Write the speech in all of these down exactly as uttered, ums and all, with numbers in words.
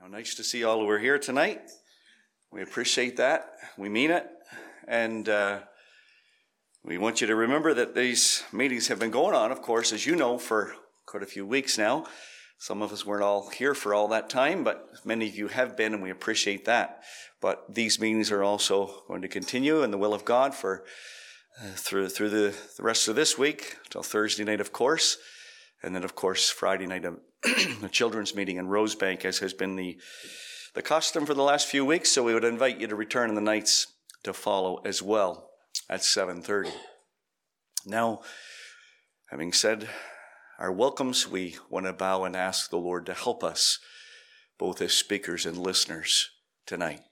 Nice to see all who are here tonight. We appreciate that. We mean it. And uh, we want you to remember that these meetings have been going on, of course, as you know, for quite a few weeks now. Some of us weren't all here for all that time, but many of you have been, and we appreciate that. But these meetings are also going to continue in the will of God for uh, through through the, the rest of this week, till Thursday night, of course. And then, of course, Friday night, a, a children's meeting in Rosebank, as has been the, the custom for the last few weeks. So we would invite you to return in the nights to follow as well at seven thirty. Now, having said our welcomes, we want to bow and ask the Lord to help us, both as speakers and listeners, tonight.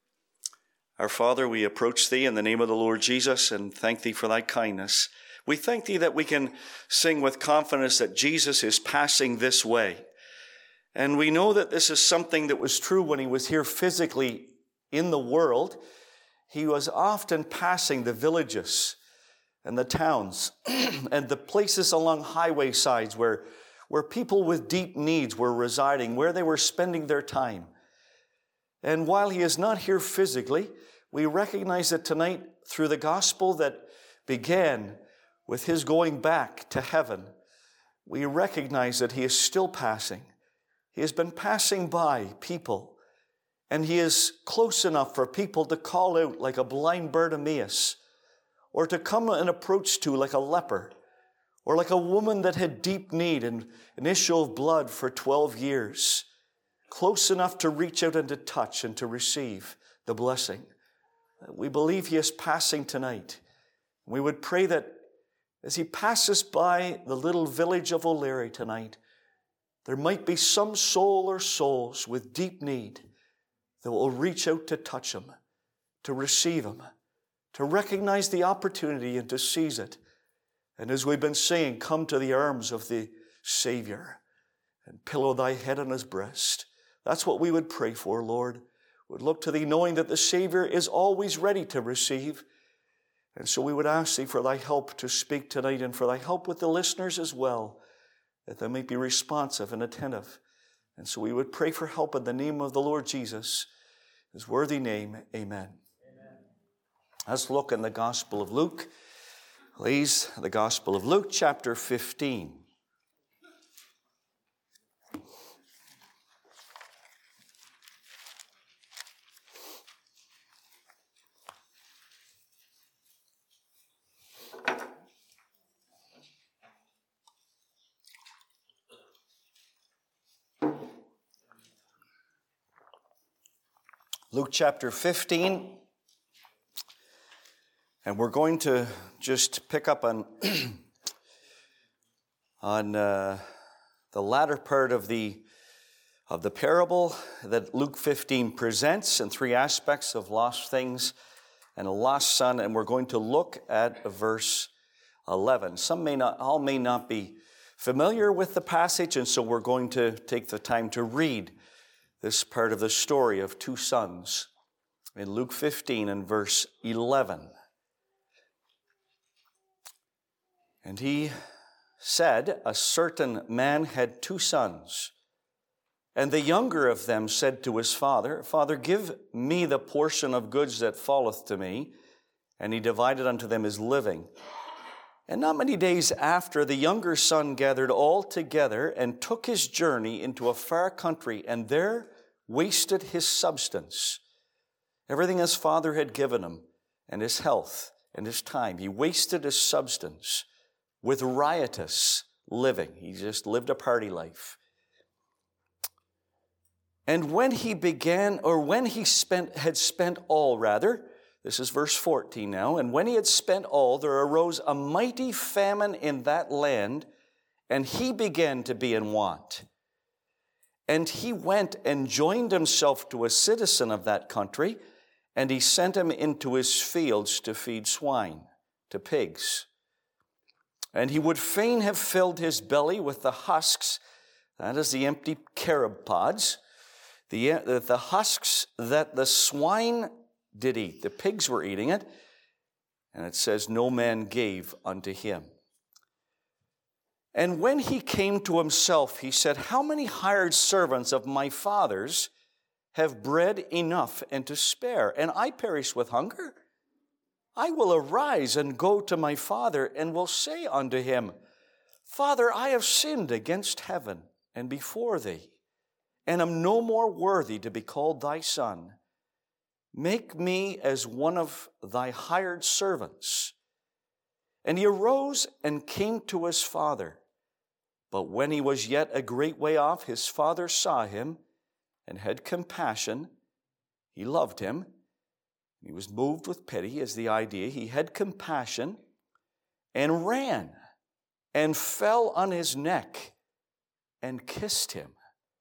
Our Father, we approach Thee in the name of the Lord Jesus and thank Thee for Thy kindness. We thank Thee that we can sing with confidence that Jesus is passing this way. And we know that this is something that was true when He was here physically in the world. He was often passing the villages and the towns and the places along highway sides where, where people with deep needs were residing, where they were spending their time. And while He is not here physically, we recognize that tonight through the gospel that began with His going back to heaven, we recognize that He is still passing. He has been passing by people, and He is close enough for people to call out like a blind Bartimaeus, or to come and approach to like a leper, or like a woman that had deep need and an issue of blood for twelve years, close enough to reach out and to touch and to receive the blessing. We believe He is passing tonight. We would pray that as He passes by the little village of O'Leary tonight, there might be some soul or souls with deep need that will reach out to touch Him, to receive Him, to recognize the opportunity and to seize it. And as we've been saying, come to the arms of the Savior and pillow thy head on His breast. That's what we would pray for, Lord. We'd look to Thee knowing that the Savior is always ready to receive. And so we would ask Thee for Thy help to speak tonight and for Thy help with the listeners as well, that they might be responsive and attentive. And so we would pray for help in the name of the Lord Jesus, His worthy name. Amen. Amen. Let's look in the Gospel of Luke. Please, the Gospel of Luke, chapter fifteen. Luke chapter fifteen, and we're going to just pick up on on uh, the latter part of the of the parable that Luke fifteen presents in three aspects of lost things and a lost son, and we're going to look at verse eleven. Some may not, all may not be familiar with the passage, and so we're going to take the time to read this part of the story of two sons in Luke fifteen and verse eleven. And he said, a certain man had two sons, and the younger of them said to his father, Father, give me the portion of goods that falleth to me. And he divided unto them his living. And not many days after, the younger son gathered all together and took his journey into a far country, and there wasted his substance, everything his father had given him, and his health and his time. He wasted his substance with riotous living. He just lived a party life. And when he began, or when he spent, had spent all, rather, this is verse fourteen now, and when he had spent all, there arose a mighty famine in that land, and he began to be in want. And he went and joined himself to a citizen of that country, and he sent him into his fields to feed swine, to pigs. And he would fain have filled his belly with the husks, that is the empty carob pods, the, the husks that the swine did eat. The pigs were eating it. And it says, no man gave unto him. And when he came to himself, he said, how many hired servants of my father's have bread enough and to spare, and I perish with hunger? I will arise and go to my father, and will say unto him, Father, I have sinned against heaven and before thee, and am no more worthy to be called thy son. Make me as one of thy hired servants. And he arose and came to his father. But when he was yet a great way off, his father saw him and had compassion. He loved him. He was moved with pity, is the idea. He had compassion and ran and fell on his neck and kissed him.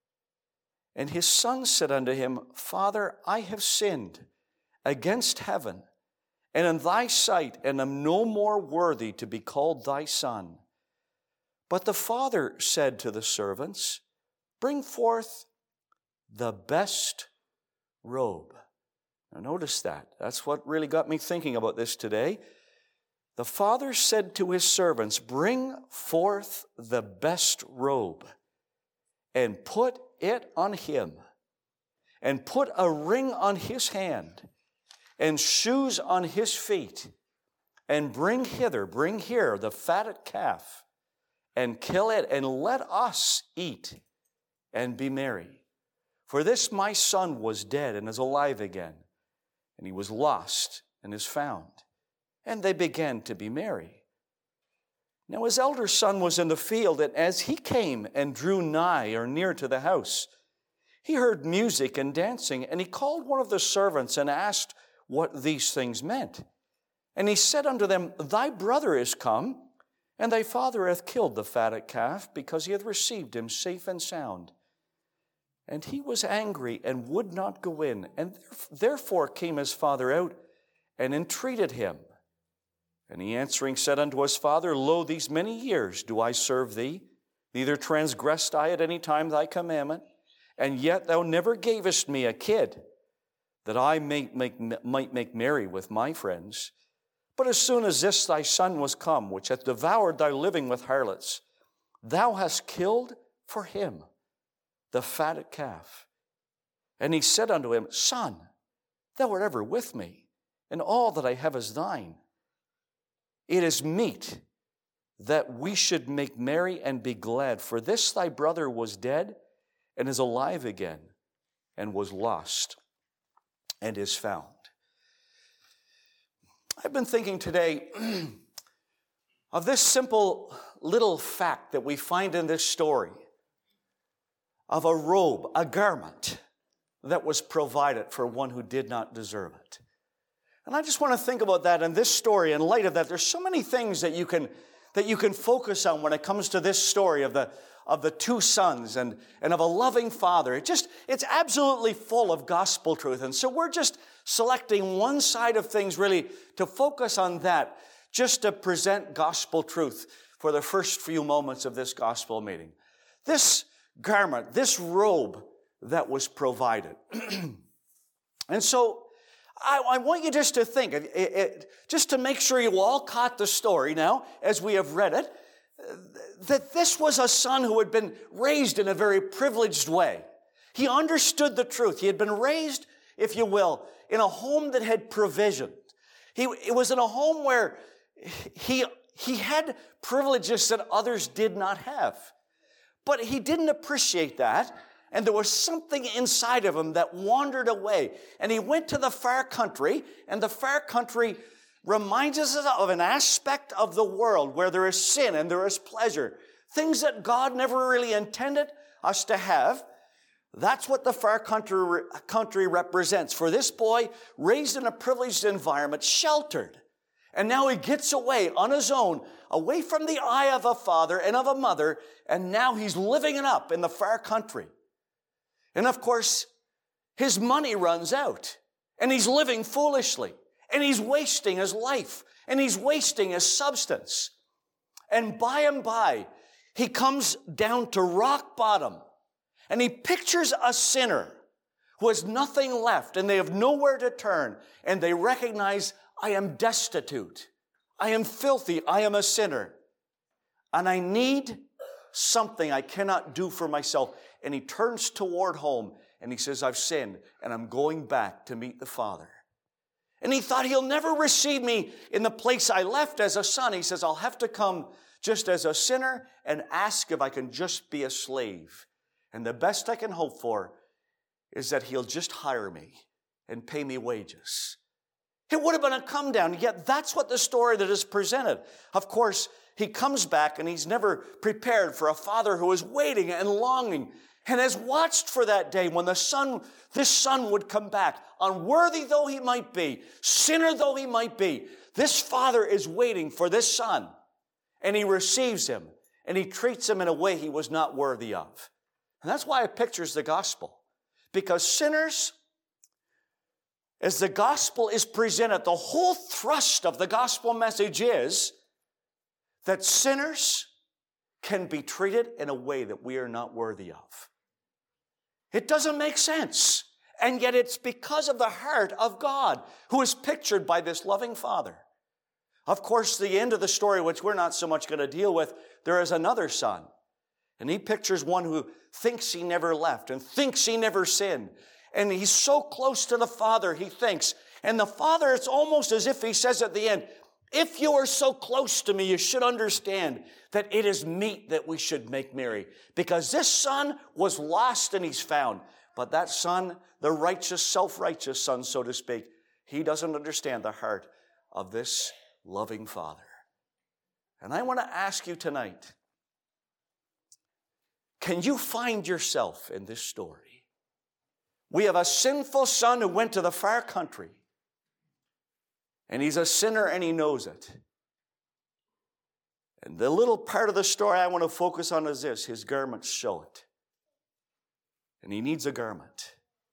And his son said unto him, Father, I have sinned against heaven and in thy sight, and am no more worthy to be called thy son. But the father said to the servants, Bring forth the best robe. Now notice that. That's what really got me thinking about this today. The father said to his servants, Bring forth the best robe, and put it on him, and put a ring on his hand, and shoes on his feet, and bring hither, bring here the fatted calf, and kill it, and let us eat and be merry. For this my son was dead and is alive again, and he was lost and is found. And they began to be merry. Now his elder son was in the field, and as he came and drew nigh or near to the house, he heard music and dancing, and he called one of the servants and asked what these things meant. And he said unto them, Thy brother is come, and thy father hath killed the fatted calf, because he hath received him safe and sound. And he was angry and would not go in, and therefore came his father out and entreated him. And he answering said unto his father, Lo, these many years do I serve thee, neither transgressed I at any time thy commandment, and yet thou never gavest me a kid, that I may make, might make merry with my friends. But as soon as this thy son was come, which hath devoured thy living with harlots, thou hast killed for him the fatted calf. And he said unto him, Son, thou art ever with me, and all that I have is thine. It is meet that we should make merry and be glad, for this thy brother was dead and is alive again, and was lost and is found. I've been thinking today of this simple little fact that we find in this story of a robe, a garment that was provided for one who did not deserve it. And I just want to think about that in this story. In light of that, there's so many things that you can that you can focus on when it comes to this story of the of the two sons and, and of a loving father. It just, it's absolutely full of gospel truth. And so we're just selecting one side of things really to focus on that, just to present gospel truth for the first few moments of this gospel meeting. This garment, this robe that was provided. And so I, I want you just to think, it, it, just to make sure you all caught the story now as we have read it, that this was a son who had been raised in a very privileged way. He understood the truth. He had been raised, if you will, in a home that had provision. He it was in a home where he, he had privileges that others did not have. But he didn't appreciate that, and there was something inside of him that wandered away. And he went to the far country, and the far country reminds us of an aspect of the world where there is sin and there is pleasure. Things that God never really intended us to have. That's what the far country, country represents. For this boy, raised in a privileged environment, sheltered. And now he gets away on his own, away from the eye of a father and of a mother, and now he's living it up in the far country. And of course, his money runs out, and he's living foolishly. And he's wasting his life. And he's wasting his substance. And by and by, he comes down to rock bottom. And he pictures a sinner who has nothing left. And they have nowhere to turn. And they recognize, I am destitute. I am filthy. I am a sinner. And I need something I cannot do for myself. And he turns toward home. and he says, I've sinned, and I'm going back to meet the Father. And he thought, he'll never receive me in the place I left as a son. He says, I'll have to come just as a sinner and ask if I can just be a slave. And the best I can hope for is that he'll just hire me and pay me wages. It would have been a come down, yet that's what the story that is presented. Of course, he comes back and he's never prepared for a father who is waiting and longing and has watched for that day when the son, this son would come back. Unworthy though he might be, sinner though he might be, this father is waiting for this son, and he receives him and he treats him in a way he was not worthy of. And that's why it pictures the gospel. Because sinners, as the gospel is presented, the whole thrust of the gospel message is that sinners can be treated in a way that we are not worthy of. It doesn't make sense. And yet it's because of the heart of God, who is pictured by this loving Father. Of course, the end of the story, which we're not so much going to deal with, there is another son. And he pictures one who thinks he never left and thinks he never sinned. And he's so close to the Father, he thinks. And the Father, it's almost as if he says at the end, if you are so close to me, you should understand that it is meet that we should make merry. Because this son was lost and he's found. But that son, the righteous, self-righteous son, so to speak, he doesn't understand the heart of this loving Father. And I want to ask you tonight, can you find yourself in this story? We have a sinful son who went to the far country. And he's a sinner and he knows it. And the little part of the story I want to focus on is this. His garments show it. And he needs a garment.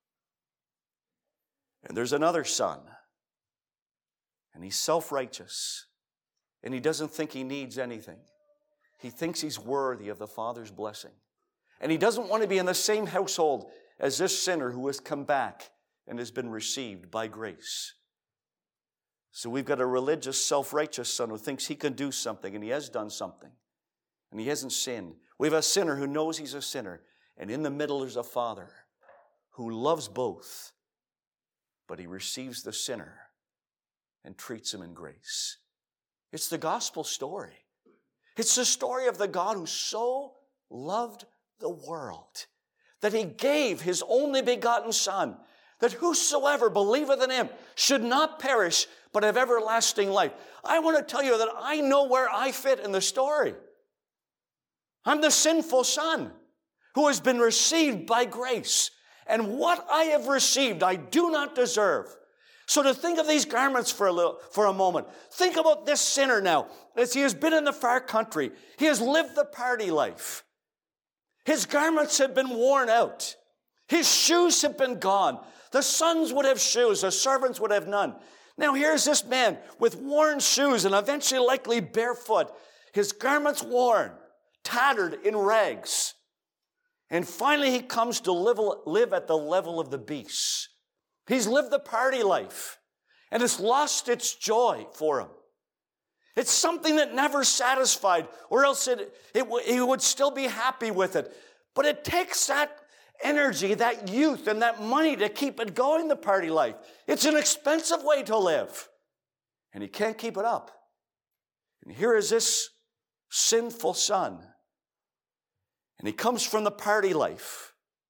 And there's another son. And he's self-righteous. And he doesn't think he needs anything. He thinks he's worthy of the Father's blessing. And he doesn't want to be in the same household as this sinner who has come back and has been received by grace. So we've got a religious, self-righteous son who thinks he can do something, and he has done something, and he hasn't sinned. We have a sinner who knows he's a sinner, and in the middle there's a Father who loves both, but he receives the sinner and treats him in grace. It's the gospel story. It's the story of the God who so loved the world that he gave his only begotten Son, that whosoever believeth in him should not perish, but have everlasting life. I want to tell you that I know where I fit in the story. I'm the sinful son who has been received by grace. And what I have received, I do not deserve. So to think of these garments for a little, for a moment. Think about this sinner now, as he has been in the far country. He has lived the party life. His garments have been worn out. His shoes have been gone. The sons would have shoes, the servants would have none. Now here's this man with worn shoes and eventually likely barefoot. His garments worn, tattered in rags. And finally he comes to live, live at the level of the beasts. He's lived the party life, and it's lost its joy for him. It's something that never satisfied, or else it, it, he would still be happy with it. But it takes that energy, that youth, and that money to keep it going, the party life. It's an expensive way to live, and he can't keep it up. And here is this sinful son, and he comes from the party life,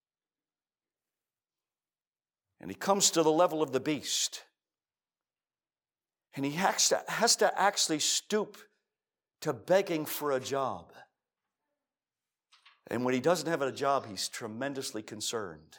and he comes to the level of the beast. And he has to, has to actually stoop to begging for a job. And when he doesn't have a job, he's tremendously concerned.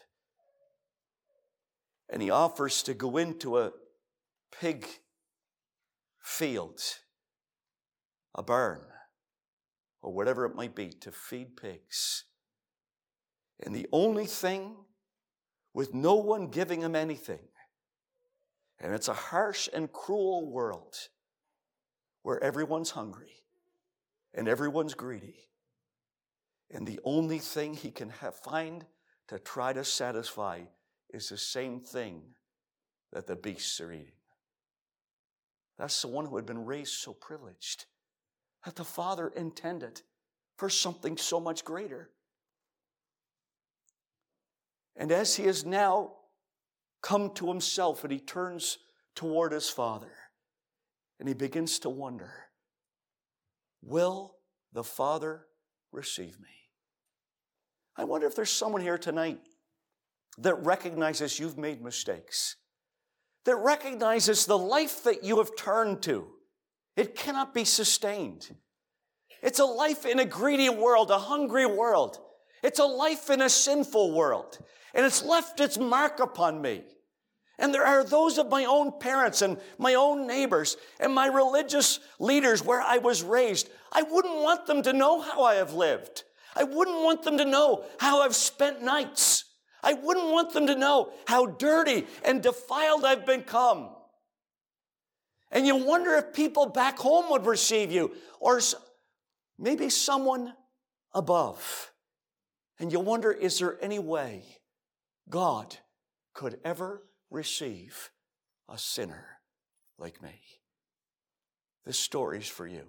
And he offers to go into a pig field, a barn, or whatever it might be, to feed pigs. And the only thing, with no one giving him anything, and it's a harsh and cruel world where everyone's hungry and everyone's greedy. And the only thing he can have, find to try to satisfy is the same thing that the beasts are eating. That's the one who had been raised so privileged that the Father intended for something so much greater. And as he has now come to himself and he turns toward his Father and he begins to wonder, will the Father receive me? I wonder if there's someone here tonight that recognizes you've made mistakes, that recognizes the life that you have turned to, it cannot be sustained. It's a life in a greedy world, a hungry world. It's a life in a sinful world. And it's left its mark upon me. And there are those of my own parents and my own neighbors and my religious leaders where I was raised. I wouldn't want them to know how I have lived. I wouldn't want them to know how I've spent nights. I wouldn't want them to know how dirty and defiled I've become. And you wonder if people back home would receive you, or maybe someone above. And you wonder, is there any way God could ever receive a sinner like me? This story's for you.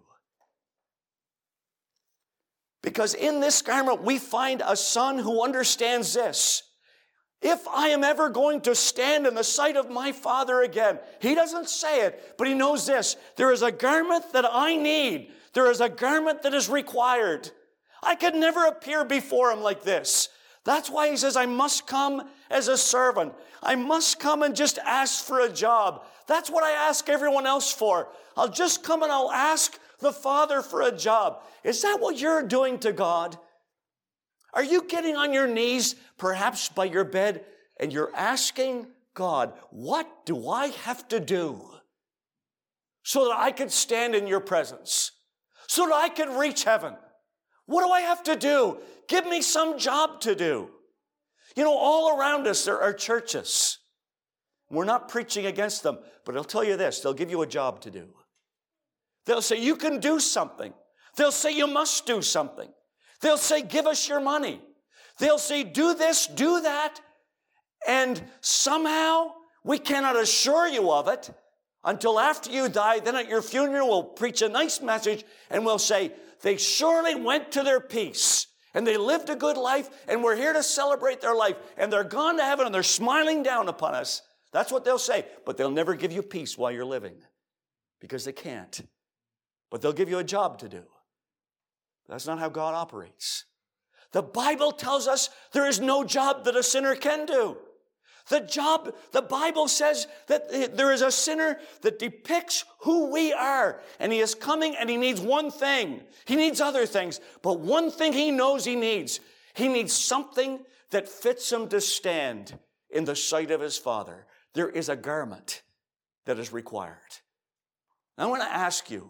Because in this garment, we find a son who understands this. If I am ever going to stand in the sight of my Father again, he doesn't say it, but he knows this. There is a garment that I need. There is a garment that is required. I could never appear before him like this. That's why he says, I must come as a servant. I must come and just ask for a job. That's what I ask everyone else for. I'll just come and I'll ask the Father for a job. Is that what you're doing to God? Are you getting on your knees, perhaps by your bed, and you're asking God, what do I have to do so that I could stand in your presence, so that I could reach heaven? What do I have to do? Give me some job to do. You know, all around us there are churches. We're not preaching against them, but I'll tell you this, they'll give you a job to do. They'll say, you can do something. They'll say, you must do something. They'll say, give us your money. They'll say, do this, do that. And somehow we cannot assure you of it until after you die. Then at your funeral, we'll preach a nice message and we'll say, they surely went to their peace and they lived a good life and we're here to celebrate their life and they're gone to heaven and they're smiling down upon us. That's what they'll say. But they'll never give you peace while you're living because they can't. But they'll give you a job to do. That's not how God operates. The Bible tells us there is no job that a sinner can do. The job, the Bible says that there is a sinner that depicts who we are. And he is coming and he needs one thing. He needs other things. But one thing he knows he needs. He needs something that fits him to stand in the sight of his Father. There is a garment that is required. I want to ask you,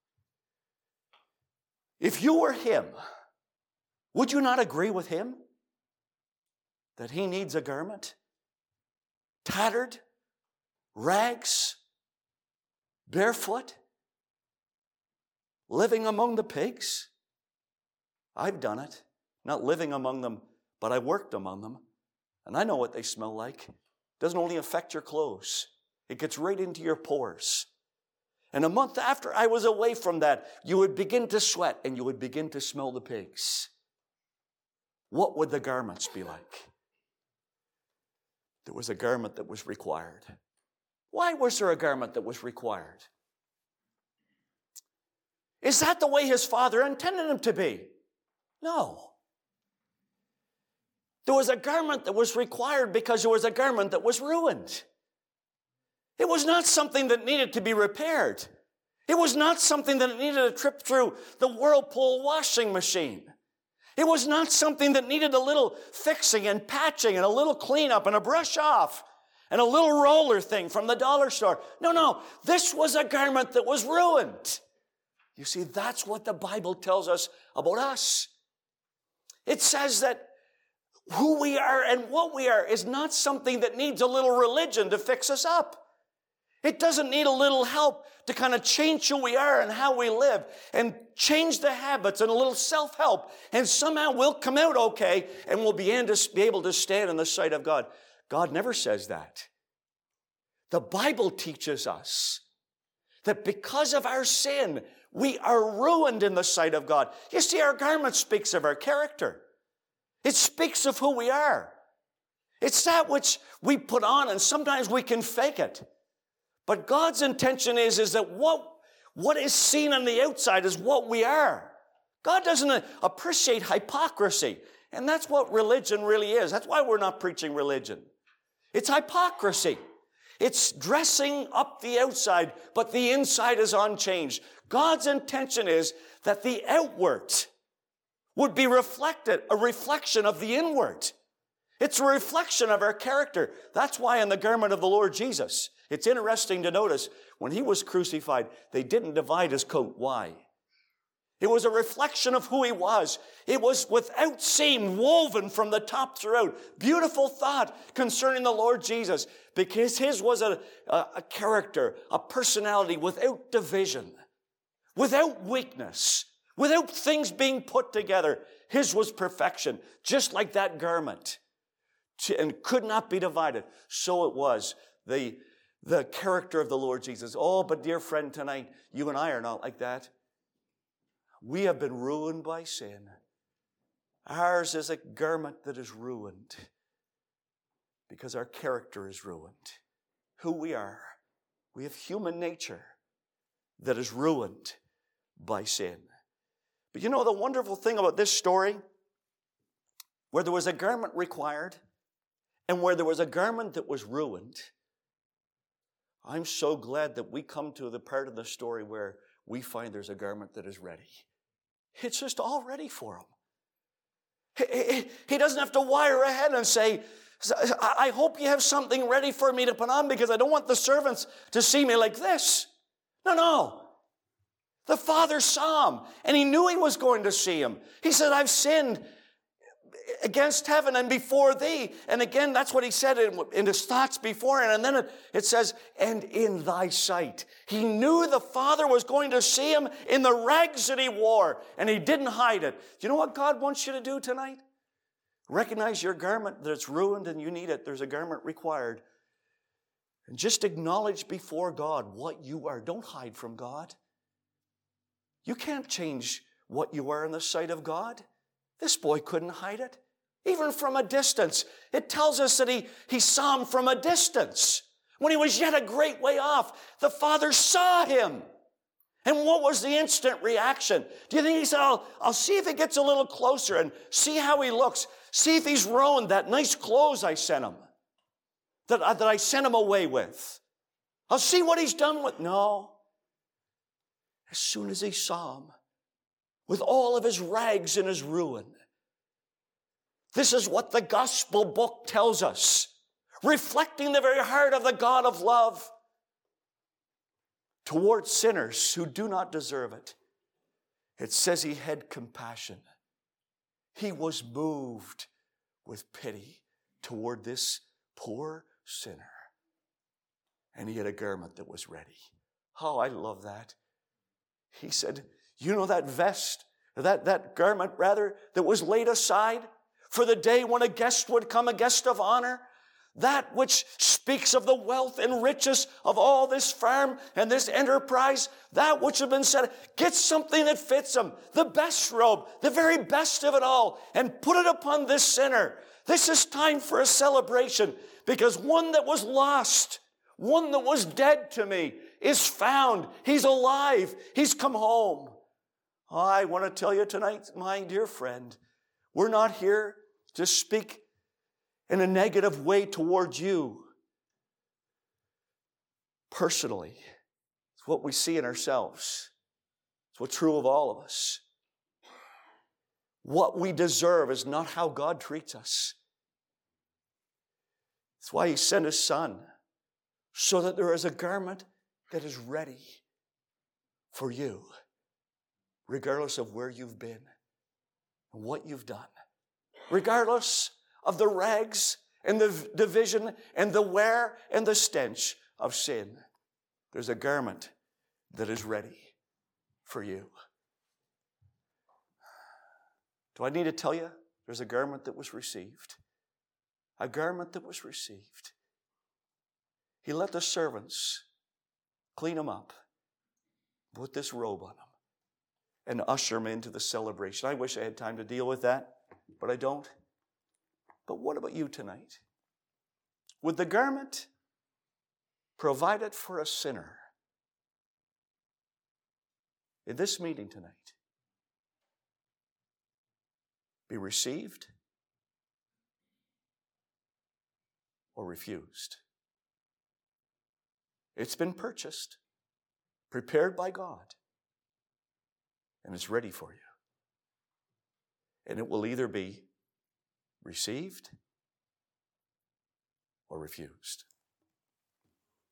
if you were him, would you not agree with him that he needs a garment? Tattered, rags, barefoot, living among the pigs? I've done it. Not living among them, but I worked among them. And I know what they smell like. It doesn't only affect your clothes. It gets right into your pores. And a month after I was away from that, you would begin to sweat and you would begin to smell the pigs. What would the garments be like? There was a garment that was required. Why was there a garment that was required? Is that the way his Father intended him to be? No. There was a garment that was required because there was a garment that was ruined. It was not something that needed to be repaired. It was not something that needed a trip through the Whirlpool washing machine. It was not something that needed a little fixing and patching and a little cleanup and a brush off and a little roller thing from the dollar store. No, no. This was a garment that was ruined. You see, that's what the Bible tells us about us. It says that who we are and what we are is not something that needs a little religion to fix us up. It doesn't need a little help to kind of change who we are and how we live and change the habits and a little self-help. And somehow we'll come out okay and we'll begin to be able to stand in the sight of God. God never says that. The Bible teaches us that because of our sin, we are ruined in the sight of God. You see, our garment speaks of our character. It speaks of who we are. It's that which we put on, and sometimes we can fake it. But God's intention is, is that what, what is seen on the outside is what we are. God doesn't appreciate hypocrisy. And that's what religion really is. That's why we're not preaching religion. It's hypocrisy. It's dressing up the outside, but the inside is unchanged. God's intention is that the outward would be reflected, a reflection of the inward. It's a reflection of our character. That's why in the garment of the Lord Jesus, it's interesting to notice, when he was crucified, they didn't divide his coat. Why? It was a reflection of who he was. It was without seam, woven from the top throughout. Beautiful thought concerning the Lord Jesus, because his was a, a, a character, a personality without division, without weakness, without things being put together. His was perfection, just like that garment, and could not be divided. So it was the, the character of the Lord Jesus. Oh, but dear friend, tonight, you and I are not like that. We have been ruined by sin. Ours is a garment that is ruined because our character is ruined. Who we are. We have human nature that is ruined by sin. But you know the wonderful thing about this story? Where there was a garment required and where there was a garment that was ruined, I'm so glad that we come to the part of the story where we find there's a garment that is ready. It's just all ready for him. He, he doesn't have to wire ahead and say, I hope you have something ready for me to put on because I don't want the servants to see me like this. No, no. The Father saw him, and he knew he was going to see him. He said, I've sinned against heaven and before thee. And again, that's what he said in, in his thoughts before. And then it, it says, and in thy sight. He knew the Father was going to see him in the rags that he wore, and he didn't hide it. Do you know what God wants you to do tonight? Recognize your garment that's ruined and you need it. There's a garment required. And just acknowledge before God what you are. Don't hide from God. You can't change what you are in the sight of God. This boy couldn't hide it. Even from a distance. It tells us that he, he saw him from a distance. When he was yet a great way off, the Father saw him. And what was the instant reaction? Do you think he said, I'll, I'll see if he gets a little closer and see how he looks. See if he's ruined that nice clothes I sent him. That, that I sent him away with. I'll see what he's done with. No. As soon as he saw him, with all of his rags and his ruin. This is what the gospel book tells us, reflecting the very heart of the God of love towards sinners who do not deserve it. It says he had compassion. He was moved with pity toward this poor sinner. And he had a garment that was ready. Oh, I love that. He said, you know that vest, that, that garment rather, that was laid aside for the day when a guest would come, a guest of honor? That which speaks of the wealth and riches of all this farm and this enterprise, that which had been said, get something that fits him, the best robe, the very best of it all, and put it upon this sinner. This is time for a celebration because one that was lost, one that was dead to me, is found. He's alive. He's come home. I want to tell you tonight, my dear friend, we're not here to speak in a negative way towards you. Personally, it's what we see in ourselves. It's what's true of all of us. What we deserve is not how God treats us. That's why he sent his Son, so that there is a garment that is ready for you, regardless of where you've been and what you've done, regardless of the rags and the division and the wear and the stench of sin. There's a garment that is ready for you. Do I need to tell you? There's a garment that was received. A garment that was received. He let the servants clean him up, put this robe on him, and usher him into the celebration. I wish I had time to deal with that, but I don't. But what about you tonight? Would the garment provided for a sinner in this meeting tonight be received or refused? It's been purchased, prepared by God, and it's ready for you. And it will either be received or refused.